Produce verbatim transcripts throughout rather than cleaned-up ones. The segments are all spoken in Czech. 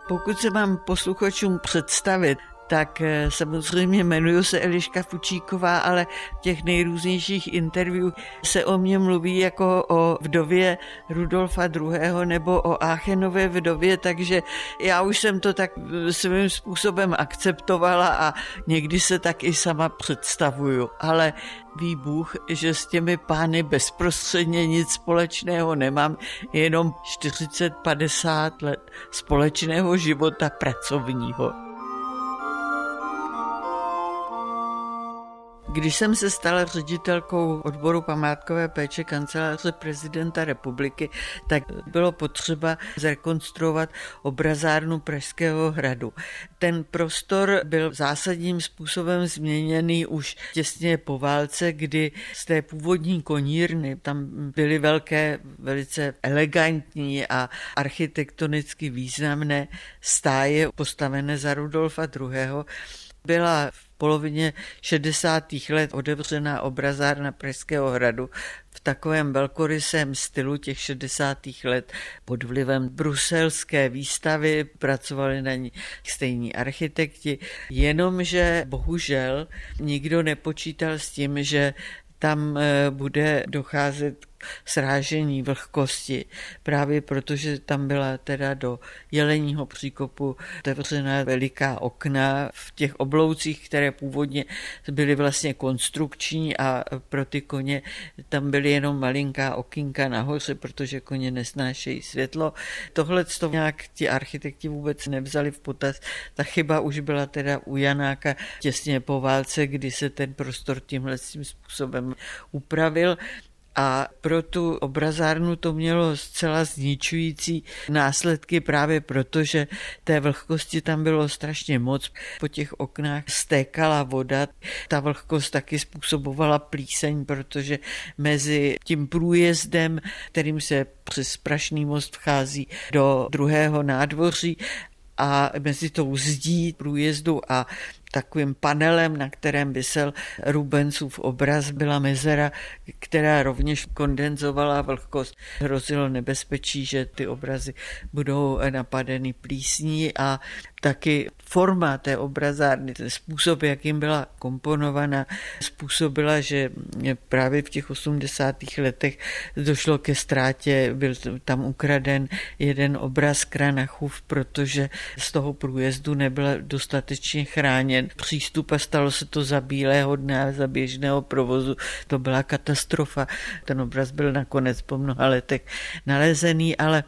Pokud se mám posluchačům představit, tak samozřejmě jmenuji se Eliška Fučíková, ale v těch nejrůznějších interview se o mě mluví jako o vdově Rudolfa druhého. nebo o Áchenově vdově, takže já už jsem to tak svým způsobem akceptovala a někdy se tak i sama představuju. Ale ví Bůh, že s těmi pány bezprostředně nic společného nemám, jenom čtyřicet padesát let společného života pracovního. Když jsem se stala ředitelkou odboru památkové péče Kanceláře prezidenta republiky, tak bylo potřeba zrekonstruovat obrazárnu Pražského hradu. Ten prostor byl zásadním způsobem změněný už těsně po válce, kdy z té původní konírny, tam byly velké, velice elegantní a architektonicky významné stáje postavené za Rudolfa druhého. Byla v polovině šedesátých let otevřená obrazárna Pražského hradu v takovém velkorysém stylu těch šedesátých let pod vlivem bruselské výstavy, pracovali na ní stejní architekti, jenomže bohužel nikdo nepočítal s tím, že tam bude docházet srážení vlhkosti, právě protože tam byla teda do Jeleního příkopu otevřená veliká okna v těch obloucích, které původně byly vlastně konstrukční a pro ty koně tam byly jenom malinká okýnka nahoře, protože koně nesnášejí světlo. Tohle to nějak ti architekti vůbec nevzali v potaz. Ta chyba už byla teda u Janáka těsně po válce, kdy se ten prostor tímhle tím způsobem upravil. A pro tu obrazárnu to mělo zcela zničující následky právě proto, že té vlhkosti tam bylo strašně moc. Po těch oknách stékala voda. Ta vlhkost taky způsobovala plíseň, protože mezi tím průjezdem, kterým se přes Prašný most vchází do druhého nádvoří, a mezi tou zdí průjezdu a takovým panelem, na kterém visel Rubencův obraz, byla mezera, která rovněž kondenzovala vlhkost. Hrozilo nebezpečí, že ty obrazy budou napadeny plísní a taky forma té obrazárny, ten způsob, jakým byla komponovaná, způsobila, že právě v těch osmdesátých letech došlo ke ztrátě, byl tam ukraden jeden obraz Kranachův, protože z toho průjezdu nebyl dostatečně chráněn přístup a stalo se to za bílého dne a za běžného provozu. To byla katastrofa. Ten obraz byl nakonec po mnoha letech nalezený, ale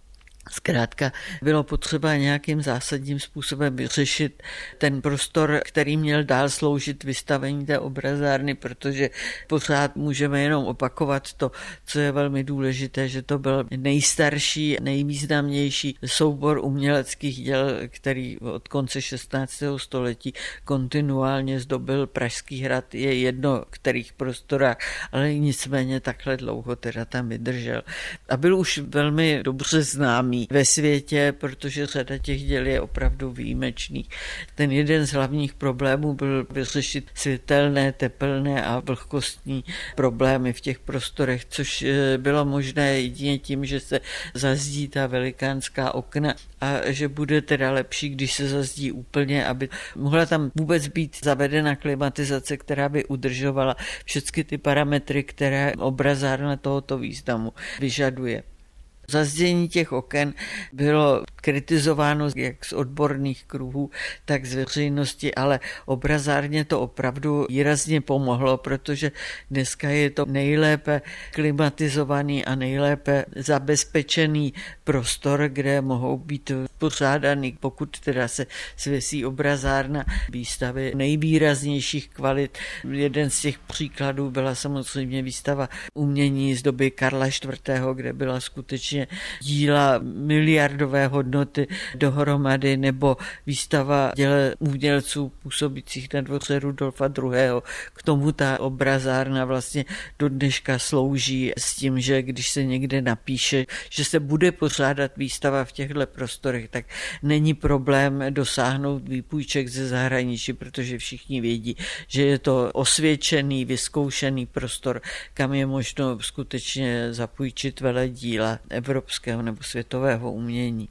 zkrátka bylo potřeba nějakým zásadním způsobem vyřešit ten prostor, který měl dál sloužit vystavení té obrazárny, protože pořád můžeme jenom opakovat to, co je velmi důležité, že to byl nejstarší, nejvýznamnější soubor uměleckých děl, který od konce šestnáctého století kontinuálně zdobil Pražský hrad. Je jedno, v kterých prostorách, ale nicméně takhle dlouho teda tam vydržel. A byl už velmi dobře známý ve světě, protože řada těch děl je opravdu výjimečných. Ten jeden z hlavních problémů byl vyřešit světelné, tepelné a vlhkostní problémy v těch prostorech, což bylo možné jedině tím, že se zazdí ta velikánská okna a že bude teda lepší, když se zazdí úplně, aby mohla tam vůbec být zavedena klimatizace, která by udržovala všechny ty parametry, které obrazárna tohoto významu vyžaduje. Zazdění těch oken bylo kritizováno jak z odborných kruhů, tak z veřejnosti, ale obrazárně to opravdu výrazně pomohlo, protože dneska je to nejlépe klimatizovaný a nejlépe zabezpečený prostor, kde mohou být pořádaný, pokud teda se svěsí obrazárna, výstavy nejvýraznějších kvalit. Jeden z těch příkladů byla samozřejmě výstava umění z doby Karla čtvrtého, kde byla skutečně díla miliardové hodnoty dohromady, nebo výstava děl umělců působících na dvoře Rudolfa druhého. K tomu ta obrazárna vlastně do dneška slouží s tím, že když se někde napíše, že se bude pořádat výstava v těchto prostorech, tak není problém dosáhnout výpůjček ze zahraničí, protože všichni vědí, že je to osvědčený, vyzkoušený prostor, kam je možno skutečně zapůjčit veledíla evropského nebo světového umění.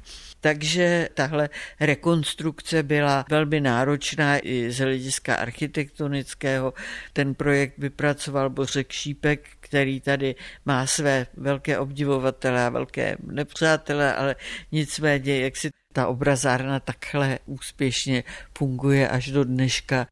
Takže tahle rekonstrukce byla velmi náročná i z hlediska architektonického. Ten projekt vypracoval Bořek Šípek, který tady má své velké obdivovatele a velké nepřátele, ale nicméně, jak si ta obrazárna takhle úspěšně funguje až do dneška.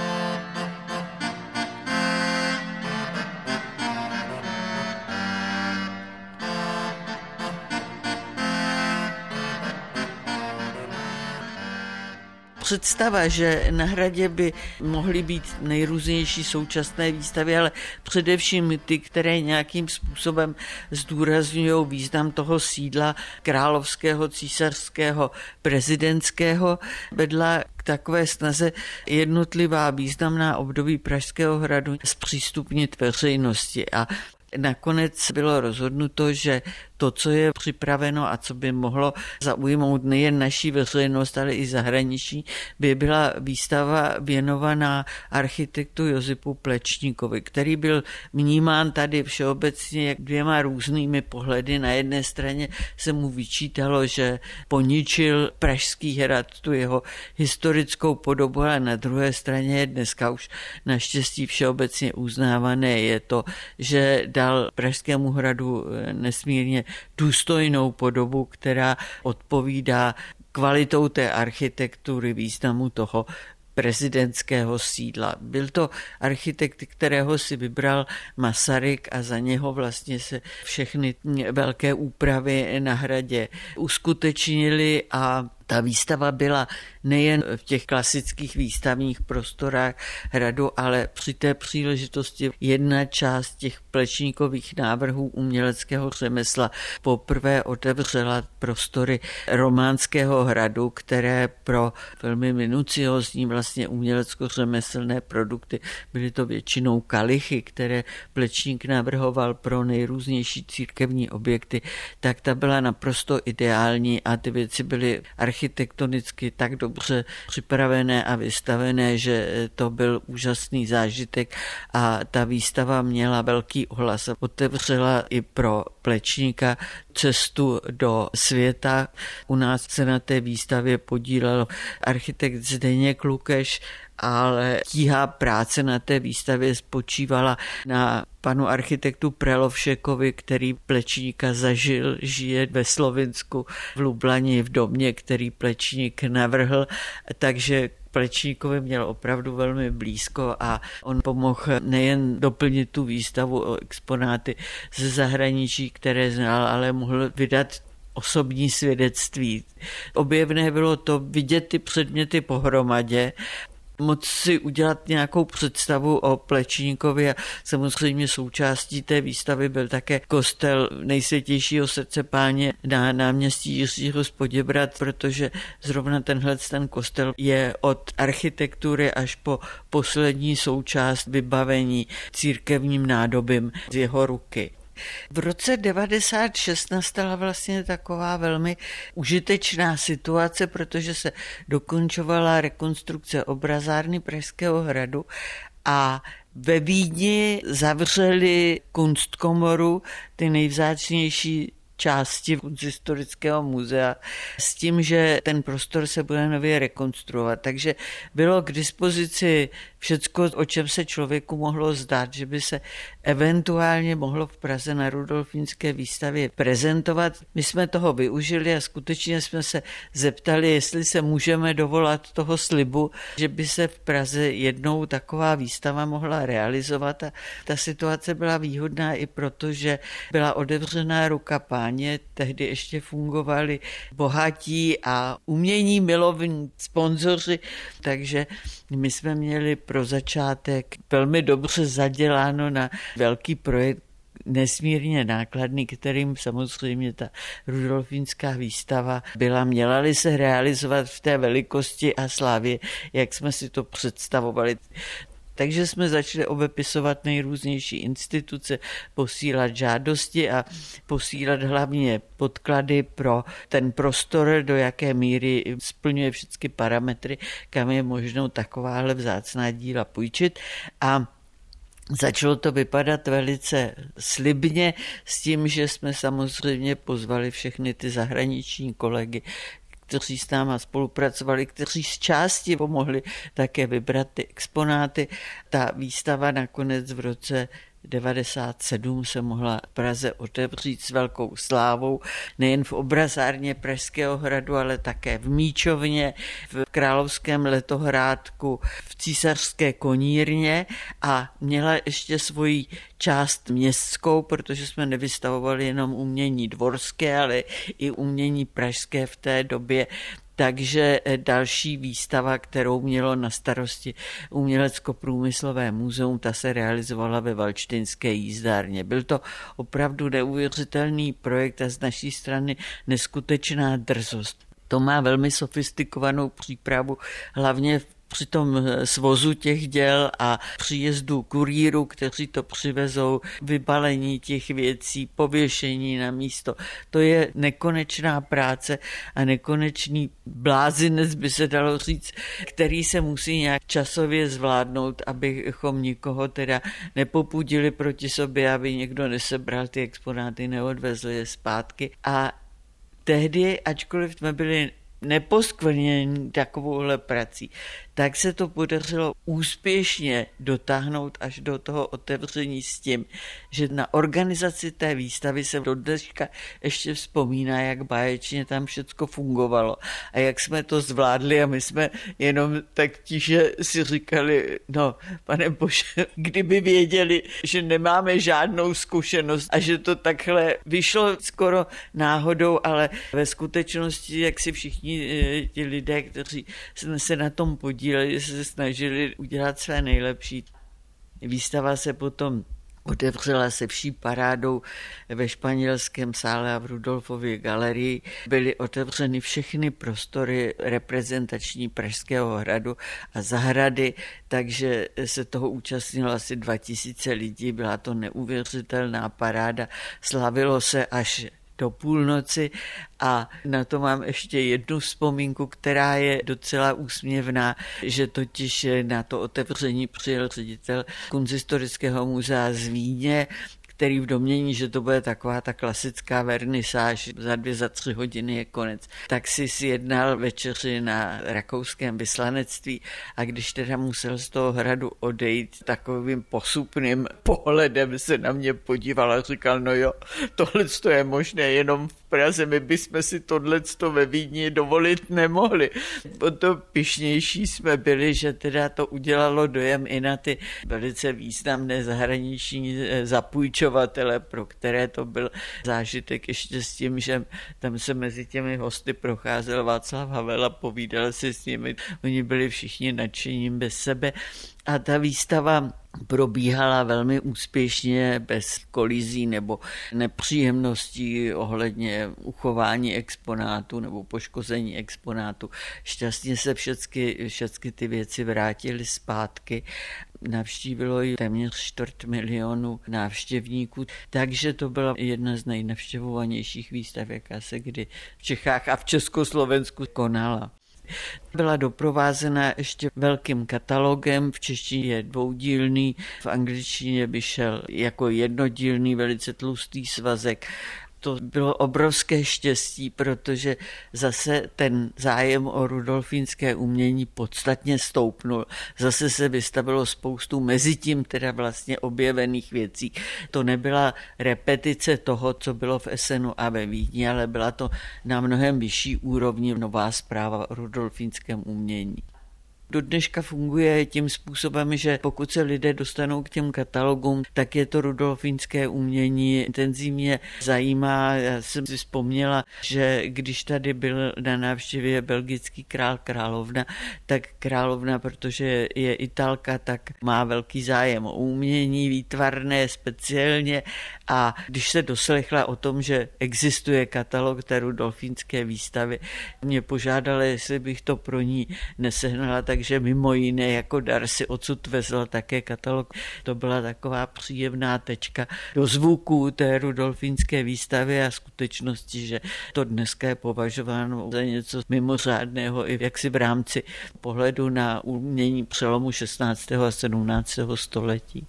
Představa, že na hradě by mohly být nejrůznější současné výstavy, ale především ty, které nějakým způsobem zdůrazňují význam toho sídla královského, císařského, prezidentského, vedla k takové snaze jednotlivá významná období Pražského hradu zpřístupnit veřejnosti. A nakonec bylo rozhodnuto, že to, co je připraveno a co by mohlo zaujmout nejen naší veřejnost, ale i zahraničí, by byla výstava věnovaná architektu Josipu Plečníkovi, který byl vnímán tady všeobecně dvěma různými pohledy. Na jedné straně se mu vyčítalo, že poničil Pražský hrad, tu jeho historickou podobu, ale na druhé straně je dneska už naštěstí všeobecně uznávané je to, že dal Pražskému hradu nesmírně důstojnou podobu, která odpovídá kvalitou té architektury, významu toho prezidentského sídla. Byl to architekt, kterého si vybral Masaryk a za něho vlastně se všechny velké úpravy na hradě uskutečnily a ta výstava byla nejen v těch klasických výstavních prostorách hradu, ale při té příležitosti jedna část těch Plečníkových návrhů uměleckého řemesla poprvé otevřela prostory Románského hradu, které pro velmi minuciózní vlastně umělecko-řemeslné produkty byly to většinou kalichy, které Plečník navrhoval pro nejrůznější církevní objekty, tak ta byla naprosto ideální a ty věci byly architektonicky tak dobře připravené a vystavené, že to byl úžasný zážitek a ta výstava měla velký ohlas. Otevřela i pro Plečníka cestu do světa. U nás se na té výstavě podílel architekt Zdeněk Lukeš, ale tíha práce na té výstavě spočívala na panu architektu Prelovšekovi, který Plečníka zažil, žije ve Slovinsku v Lublani v domě, který Plečník navrhl, takže Plečníkovi měl opravdu velmi blízko a on pomohl nejen doplnit tu výstavu o exponáty ze zahraničí, které znal, ale mohl vydat osobní svědectví. Objevné bylo to vidět ty předměty pohromadě, moc si udělat nějakou představu o Plečníkovi a samozřejmě součástí té výstavy byl také kostel Nejsvětějšího srdce Páně na náměstí Jiřího z Poděbrad, protože zrovna tenhle ten kostel je od architektury až po poslední součást vybavení církevním nádobím z jeho ruky. V roce devadesát šest nastala vlastně taková velmi užitečná situace, protože se dokončovala rekonstrukce obrazárny Pražského hradu a ve Vídni zavřeli Kunstkomoru, ty nejvzácnější části Kunsthistorického muzea s tím, že ten prostor se bude nově rekonstruovat. Takže bylo k dispozici všecko, o čem se člověku mohlo zdát, že by se eventuálně mohlo v Praze na Rudolfínské výstavě prezentovat. My jsme toho využili a skutečně jsme se zeptali, jestli se můžeme dovolat toho slibu, že by se v Praze jednou taková výstava mohla realizovat. A ta situace byla výhodná i proto, že byla otevřená ruka Páně, tehdy ještě fungovali bohatí a umění milovní sponzoři, takže my jsme měli pro začátek velmi dobře zaděláno na velký projekt, nesmírně nákladný, kterým samozřejmě ta Rudolfínská výstava byla. Měla-li se realizovat v té velikosti a slávě, jak jsme si to představovali. Takže jsme začali obepisovat nejrůznější instituce, posílat žádosti a posílat hlavně podklady pro ten prostor, do jaké míry splňuje všechny parametry, kam je možno takováhle vzácná díla půjčit. A začalo to vypadat velice slibně s tím, že jsme samozřejmě pozvali všechny ty zahraniční kolegy, kteří s náma spolupracovali, kteří z části pomohli také vybrat ty exponáty. Ta výstava nakonec v roce devadesát sedm se mohla v Praze otevřít s velkou slávou, nejen v obrazárně Pražského hradu, ale také v Míčovně, v Královském letohrádku, v Císařské konírně a měla ještě svoji část městskou, protože jsme nevystavovali jenom umění dvorské, ale i umění pražské v té době. Takže další výstava, kterou mělo na starosti Umělecko-průmyslové muzeum, ta se realizovala ve Valštejnské jízdárně. Byl to opravdu neuvěřitelný projekt a z naší strany neskutečná drzost. To má velmi sofistikovanou přípravu, hlavně při tom svozu těch děl a příjezdu kurýru, kteří to přivezou, vybalení těch věcí, pověšení na místo. To je nekonečná práce a nekonečný blázinec, by se dalo říct, který se musí nějak časově zvládnout, abychom nikoho teda nepopudili proti sobě, aby někdo nesebral ty exponáty, neodvezl je zpátky. A tehdy, ačkoliv jsme byli neposkvrnění takovouhle prací, tak se to podařilo úspěšně dotáhnout až do toho otevření s tím, že na organizaci té výstavy se do dneška ještě vzpomíná, jak báječně tam všecko fungovalo a jak jsme to zvládli a my jsme jenom tak tiše si říkali, no pane bože, kdyby věděli, že nemáme žádnou zkušenost a že to takhle vyšlo skoro náhodou, ale ve skutečnosti, jak si všichni ti lidé, kteří se na tom podíleli, se snažili udělat své nejlepší. Výstava se potom otevřela se vší parádou ve Španělském sále a v Rudolfově galerii. Byly otevřeny všechny prostory reprezentační Pražského hradu a zahrady, takže se toho účastnilo asi dva tisíce lidí. Byla to neuvěřitelná paráda. Slavilo se až do půlnoci a na to mám ještě jednu vzpomínku, která je docela úsměvná, že totiž na to otevření přijel ředitel Kunsthistorického muzea z Vídně, který v domnění, že to bude taková ta klasická vernisáž, za dvě, za tři hodiny je konec, tak si sjednal večeři na rakouském vyslanectví a když teda musel z toho hradu odejít, takovým posupným pohledem se na mě podíval a říkal, no jo, tohle je možné jenom v Praze, my bychom si tohleto ve Vídni dovolit nemohli. O to pyšnější jsme byli, že teda to udělalo dojem i na ty velice významné zahraniční zapůjčovatele, pro které to byl zážitek ještě s tím, že tam se mezi těmi hosty procházel Václav Havel a povídal si s nimi. Oni byli všichni nadšením bez sebe. A ta výstava probíhala velmi úspěšně, bez kolizí nebo nepříjemností ohledně uchování exponátu nebo poškození exponátu. Šťastně se všechny, všechny ty věci vrátily zpátky. Navštívilo ji téměř čtvrt milionu návštěvníků, takže to byla jedna z nejnavštěvovanějších výstav, jaká se kdy v Čechách a v Československu konala. Byla doprovázena ještě velkým katalogem, v češtině je dvoudílný, v angličtině by šel jako jednodílný, velice tlustý svazek. To bylo obrovské štěstí, protože zase ten zájem o rudolfínské umění podstatně stoupnul. Zase se vystavilo spoustu mezitím teda vlastně objevených věcí. To nebyla repetice toho, co bylo v Essenu a ve Vídni, ale byla to na mnohem vyšší úrovni nová zpráva o rudolfínském umění. Do dneška funguje tím způsobem, že pokud se lidé dostanou k těm katalogům, tak je to rudolfínské umění intenzivně zajímá. Já jsem si vzpomněla, že když tady byl na návštěvě belgický král královna, tak královna, protože je Italka, tak má velký zájem o umění výtvarné speciálně a když se doslechla o tom, že existuje katalog té rudolfínské výstavy, mě požádala, jestli bych to pro ní nesehnala, takže mimo jiné jako dar si odsud vezla také katalog. To byla taková příjemná tečka do zvuků té rudolfínské výstavy a skutečnosti, že to dneska je považováno za něco mimořádného i jaksi v rámci pohledu na umění přelomu šestnáctého a sedmnáctého století.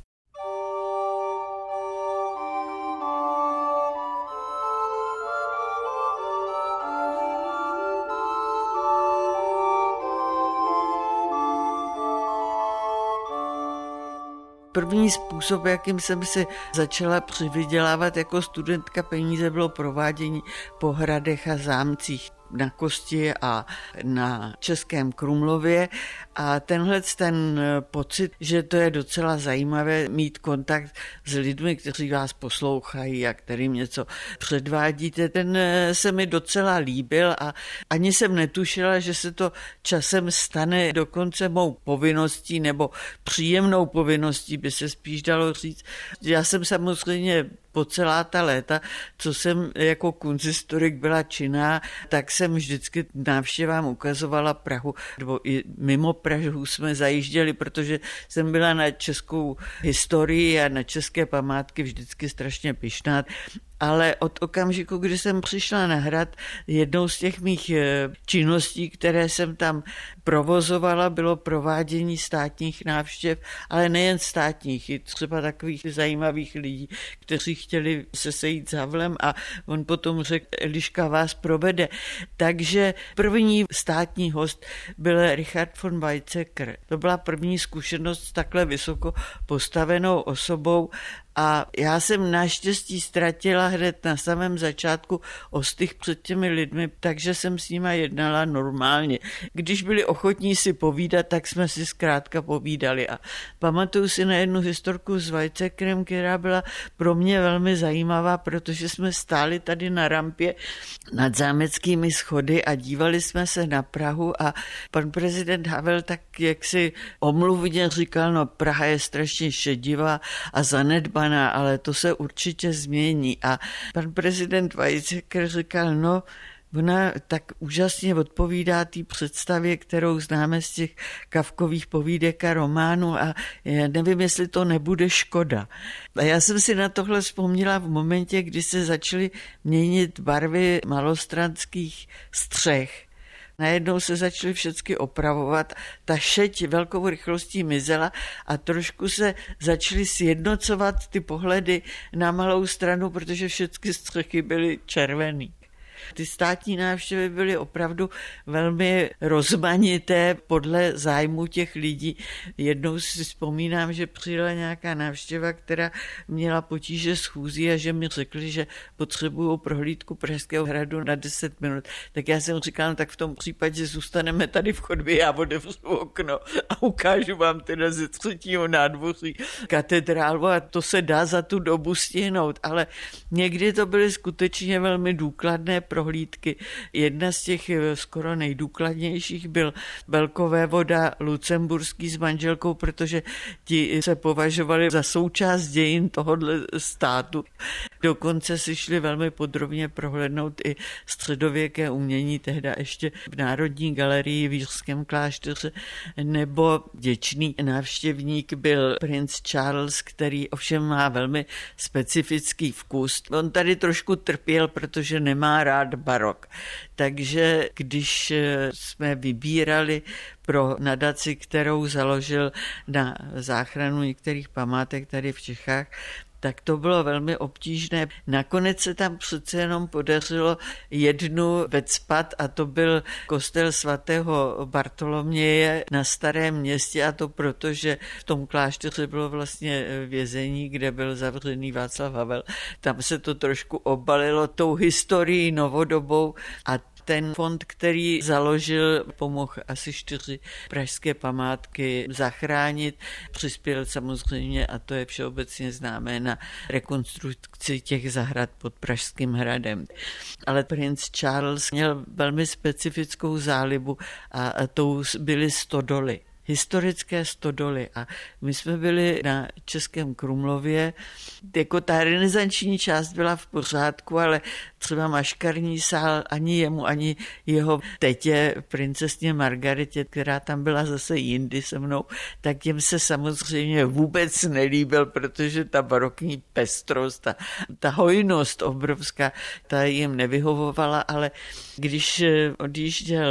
První způsob, jakým jsem si začala přivydělávat jako studentka peníze, bylo provádění po hradech a zámcích na Kosti a na Českém Krumlově a tenhle ten pocit, že to je docela zajímavé mít kontakt s lidmi, kteří vás poslouchají a kterým něco předvádíte, ten se mi docela líbil a ani jsem netušila, že se to časem stane dokonce mou povinností nebo příjemnou povinností, by se spíš dalo říct. Já jsem samozřejmě po celá ta léta, co jsem jako kunsthistorik byla činná, tak jsem vždycky návštěvám ukazovala Prahu, nebo i mimo Prahu jsme zajížděli, protože jsem byla na českou historii a na české památky vždycky strašně pyšná. Ale od okamžiku, kdy jsem přišla na hrad, jednou z těch mých činností, které jsem tam provozovala, bylo provádění státních návštěv, ale nejen státních, i třeba takových zajímavých lidí, kteří chtěli se sejít s Havlem a on potom řekl, Eliška vás provede. Takže první státní host byl Richard von Weizsäcker. To byla první zkušenost s takhle vysoko postavenou osobou. A já jsem naštěstí ztratila hned na samém začátku ostych před těmi lidmi, takže jsem s nima jednala normálně. Když byli ochotní si povídat, tak jsme si zkrátka povídali. A pamatuju si na jednu historku s Weizsäckerem, která byla pro mě velmi zajímavá, protože jsme stáli tady na rampě nad zámeckými schody a dívali jsme se na Prahu a pan prezident Havel tak jaksi omluvně říkal, no Praha je strašně šedivá a zanedbaná, ale to se určitě změní. A pan prezident Weizsäcker říkal, no, ona tak úžasně odpovídá té představě, kterou známe z těch Kafkových povídek a románů a já nevím, jestli to nebude škoda. A já jsem si na tohle vzpomněla v momentě, kdy se začaly měnit barvy malostranských střech. Najednou se začaly všechny opravovat, ta šeť velkou rychlostí mizela a trošku se začaly sjednocovat ty pohledy na Malou Stranu, protože všechny střechy byly červený. Ty státní návštěvy byly opravdu velmi rozmanité podle zájmu těch lidí. Jednou si vzpomínám, že přijela nějaká návštěva, která měla potíže s chůzí a že mi řekli, že potřebují prohlídku Pražského hradu na deset minut. Tak já jsem říkala, no tak v tom případě zůstaneme tady v chodbě, já otevřu okno a ukážu vám teda ze třetího nádvoří katedrálu a to se dá za tu dobu stihnout. Ale někdy to byly skutečně velmi důkladné prohlídky. Jedna z těch skoro nejdůkladnějších byl velkovévoda lucemburský s manželkou, protože ti se považovali za součást dějin tohohle státu. Dokonce si šli velmi podrobně prohlédnout i středověké umění, tehda ještě v Národní galerii v Jiřském klášteře, nebo vděčný návštěvník byl princ Charles, který ovšem má velmi specifický vkus. On tady trošku trpěl, protože nemá rád barok. Takže když jsme vybírali pro nadaci, kterou založil na záchranu některých památek tady v Čechách, tak to bylo velmi obtížné. Nakonec se tam přece jenom podařilo jednu vecpat a to byl kostel svatého Bartoloměje na Starém Městě a to proto, že v tom klášteře bylo vlastně vězení, kde byl zavřený Václav Havel. Tam se to trošku obalilo tou historií novodobou a ten fond, který založil, pomohl asi čtyři pražské památky zachránit, přispěl samozřejmě, a to je všeobecně známé, na rekonstrukci těch zahrad pod Pražským hradem. Ale princ Charles měl velmi specifickou zálibu a tou byly stodoly. Historické stodoly a my jsme byli na Českém Krumlově, jako ta renesanční část byla v pořádku, ale třeba maškarní sál ani jemu, ani jeho tetě, princezně Margaretě, která tam byla zase jindy se mnou, tak jim se samozřejmě vůbec nelíbil, protože ta barokní pestrost, ta, ta hojnost obrovská, ta jim nevyhovovala, ale když odjížděl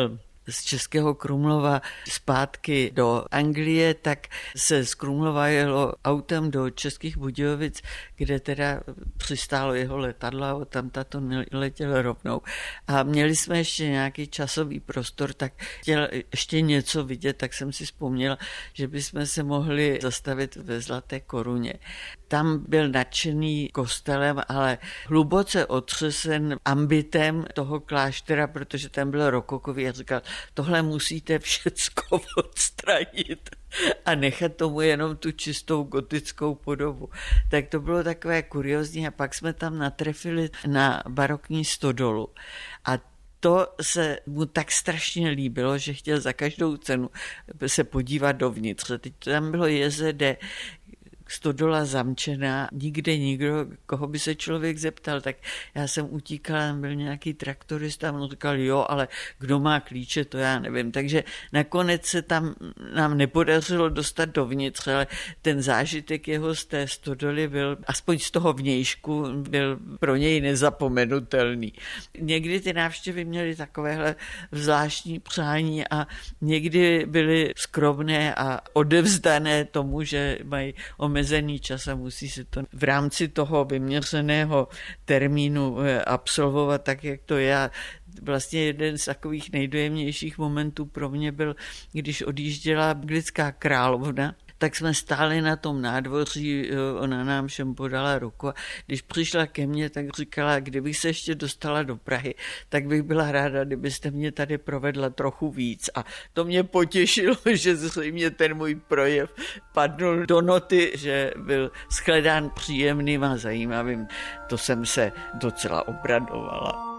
z Českého Krumlova zpátky do Anglie, tak se z Krumlova jelo autem do Českých Budějovic, kde teda přistálo jeho letadlo a tam tato letěl rovnou. A měli jsme ještě nějaký časový prostor, tak chtěl ještě něco vidět, tak jsem si vzpomněla, že bychom se mohli zastavit ve Zlaté Koruně. Tam byl nadšený kostelem, ale hluboce otřesen ambitem toho kláštera, protože tam byl rokokový a říkal, tohle musíte všecko odstranit a nechat tomu jenom tu čistou gotickou podobu. Tak to bylo takové kuriózní a pak jsme tam natrefili na barokní stodolu. A to se mu tak strašně líbilo, že chtěl za každou cenu se podívat dovnitř. Teď tam bylo J Z D, stodola zamčená, nikde nikdo, koho by se člověk zeptal, tak já jsem utíkala, byl nějaký traktorista a on říkal, jo, ale kdo má klíče, to já nevím. Takže nakonec se tam nám nepodařilo dostat dovnitř, ale ten zážitek jeho z té stodoly byl, aspoň z toho vnějšku, byl pro něj nezapomenutelný. Někdy ty návštěvy měly takovéhle zvláštní přání a někdy byly skromné a odevzdané tomu, že mají omezený čas a musí se to v rámci toho vyměřeného termínu absolvovat tak, jak to je. Vlastně jeden z takových nejdojemnějších momentů pro mě byl, když odjížděla anglická královna, tak jsme stáli na tom nádvoří, ona nám všem podala ruku a když přišla ke mně, tak říkala, kdybych se ještě dostala do Prahy, tak bych byla ráda, kdybyste mě tady provedla trochu víc. A to mě potěšilo, že zřejmě ten můj projev padnul do noty, že byl shledán příjemným a zajímavým. To jsem se docela obradovala.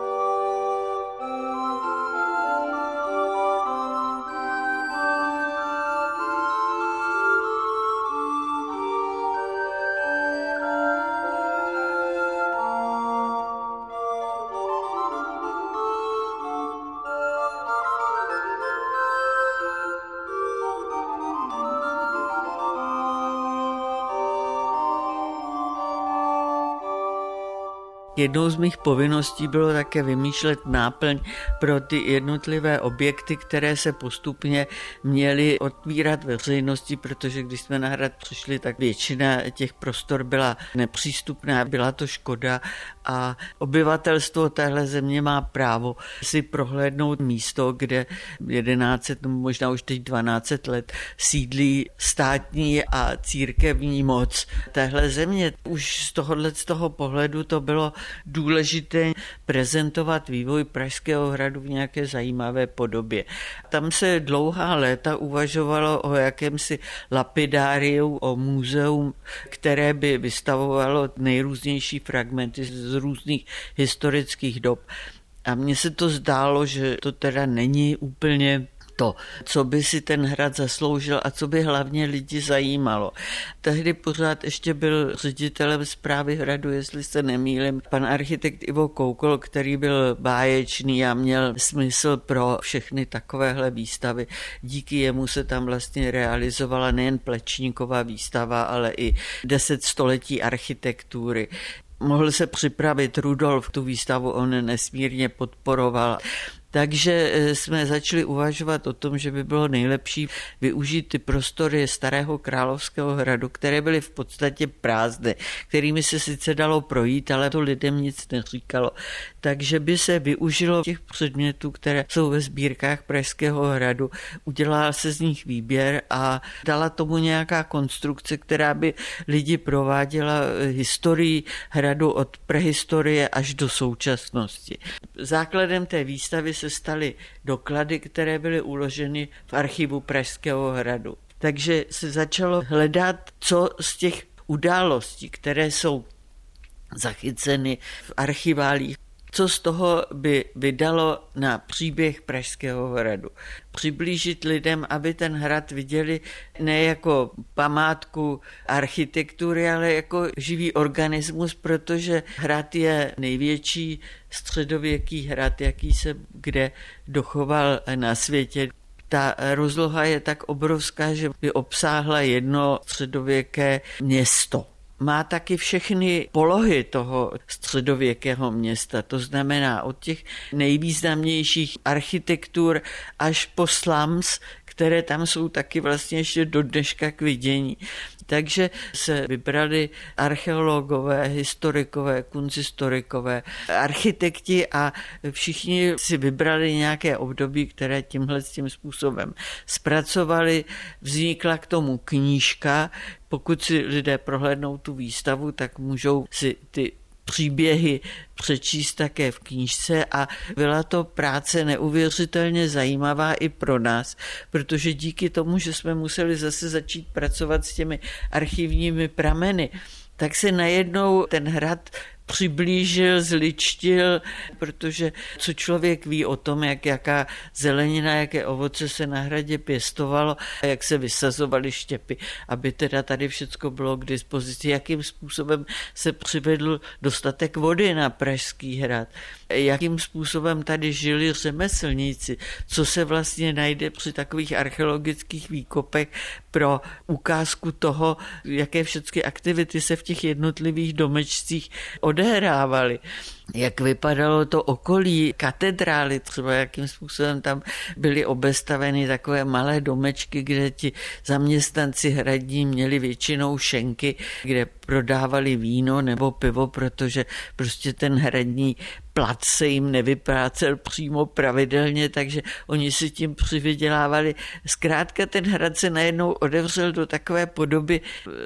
Jednou z mých povinností bylo také vymýšlet náplň pro ty jednotlivé objekty, které se postupně měly otvírat veřejnosti, protože když jsme na hrad přišli, tak většina těch prostor byla nepřístupná, byla to škoda a obyvatelstvo téhle země má právo si prohlédnout místo, kde jedenáct set, možná už teď dvanáct let sídlí státní a církevní moc téhle země. Už z tohohle z toho pohledu to bylo důležité prezentovat vývoj Pražského hradu v nějaké zajímavé podobě. Tam se dlouhá léta uvažovalo o jakémsi lapidáriu, o muzeum, které by vystavovalo nejrůznější fragmenty z různých historických dob. A mně se to zdálo, že to teda není úplně to, co by si ten hrad zasloužil a co by hlavně lidi zajímalo. Tehdy pořád ještě byl ředitelem správy hradu, jestli se nemýlím, pan architekt Ivo Koukol, který byl báječný a měl smysl pro všechny takovéhle výstavy. Díky jemu se tam vlastně realizovala nejen Plečníkova výstava, ale i deset století architektury. Mohl se připravit Rudolf, tu výstavu on nesmírně podporoval. Takže jsme začali uvažovat o tom, že by bylo nejlepší využít ty prostory starého Královského hradu, které byly v podstatě prázdné, kterými se sice dalo projít, ale to lidem nic neříkalo. Takže by se využilo těch předmětů, které jsou ve sbírkách Pražského hradu, udělal se z nich výběr a dala tomu nějaká konstrukce, která by lidi prováděla historii hradu od prehistorie až do současnosti. Základem té výstavy se staly doklady, které byly uloženy v archivu Pražského hradu. Takže se začalo hledat, co z těch událostí, které jsou zachyceny v archiválích, co z toho by vydalo na příběh Pražského hradu. Přiblížit lidem, aby ten hrad viděli ne jako památku architektury, ale jako živý organismus, protože hrad je největší středověký hrad, jaký se kde dochoval na světě. Ta rozloha je tak obrovská, že by obsáhla jedno středověké město. má taky všechny polohy toho středověkého města. To znamená od těch nejvýznamnějších architektur až po slums, které tam jsou taky vlastně ještě do dneška k vidění. Takže se vybrali archeologové, historikové, kunsthistorikové, architekti a všichni si vybrali nějaké období, které tímhle tím způsobem zpracovali. Vznikla k tomu knížka. Pokud si lidé prohlédnou tu výstavu, tak můžou si ty příběhy přečíst také v knížce a byla to práce neuvěřitelně zajímavá i pro nás, protože díky tomu, že jsme museli zase začít pracovat s těmi archivními prameny, tak se najednou ten hrad přiblížil, zličtil, protože co člověk ví o tom, jak jaká zelenina, jaké ovoce se na hradě pěstovalo a jak se vysazovaly štěpy, aby teda tady všecko bylo k dispozici, jakým způsobem se přivedl dostatek vody na Pražský hrad, jakým způsobem tady žili řemeslníci, co se vlastně najde při takových archeologických výkopech pro ukázku toho, jaké všechny aktivity se v těch jednotlivých domečcích odehrávaly. Jak vypadalo to okolí katedrály, třeba jakým způsobem tam byly obestaveny takové malé domečky, kde ti zaměstnanci hradní měli většinou šenky, kde prodávali víno nebo pivo, protože prostě ten hradní plat se jim nevyplácel přímo pravidelně, takže oni si tím přivydělávali. Zkrátka ten hrad se najednou odevřel do takové podoby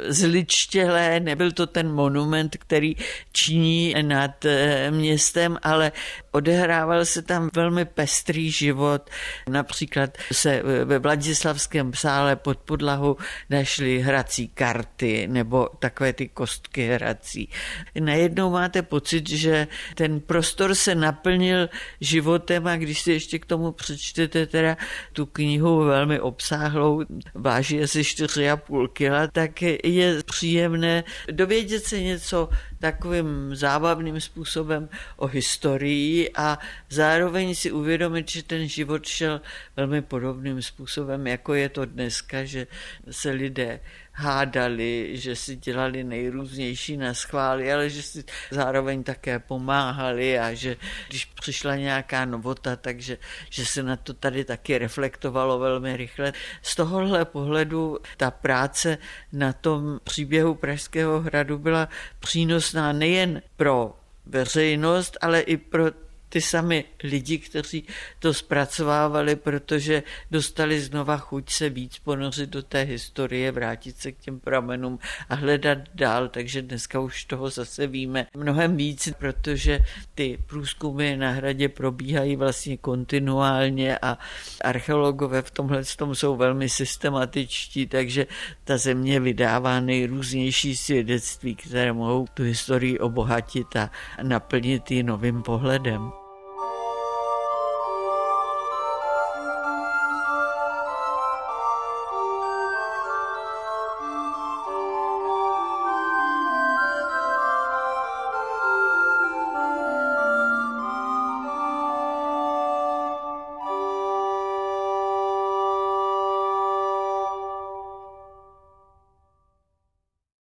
zličtělé, nebyl to ten monument, který činí nad městem, ale odehrával se tam velmi pestrý život. Například se ve Vladislavském sále pod podlahu našly hrací karty nebo takové ty kostky hrací. Najednou máte pocit, že ten prostor se naplnil životem a když si ještě k tomu přečtete teda tu knihu velmi obsáhlou, váží asi čtyři a půl kila, tak je příjemné dovědět se něco takovým zábavným způsobem o historii a zároveň si uvědomit, že ten život šel velmi podobným způsobem, jako je to dneska, že se lidé hádali, že si dělali nejrůznější naschvály, ale že si zároveň také pomáhali a že když přišla nějaká novota, takže že se na to tady taky reflektovalo velmi rychle. Z tohohle pohledu ta práce na tom příběhu Pražského hradu byla přínosná nejen pro veřejnost, ale i pro ty sami lidi, kteří to zpracovávali, protože dostali znova chuť se víc ponořit do té historie, vrátit se k těm pramenům a hledat dál, takže dneska už toho zase víme mnohem víc, protože ty průzkumy na hradě probíhají vlastně kontinuálně a archeologové v tomhle tom jsou velmi systematičtí, takže ta země vydává nejrůznější svědectví, které mohou tu historii obohatit a naplnit ji novým pohledem.